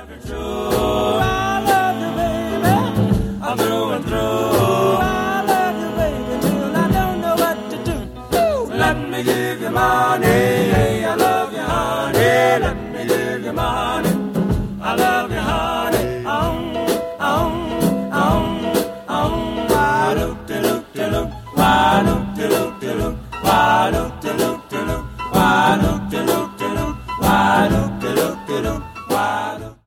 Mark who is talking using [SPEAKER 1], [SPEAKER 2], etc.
[SPEAKER 1] True, I love you, baby. I'm through and through. I love you, baby, till I don't know what to do. Let me give you money. I love you, honey. Let me give you money. I love you, honey. Why do, why do, why do, why do,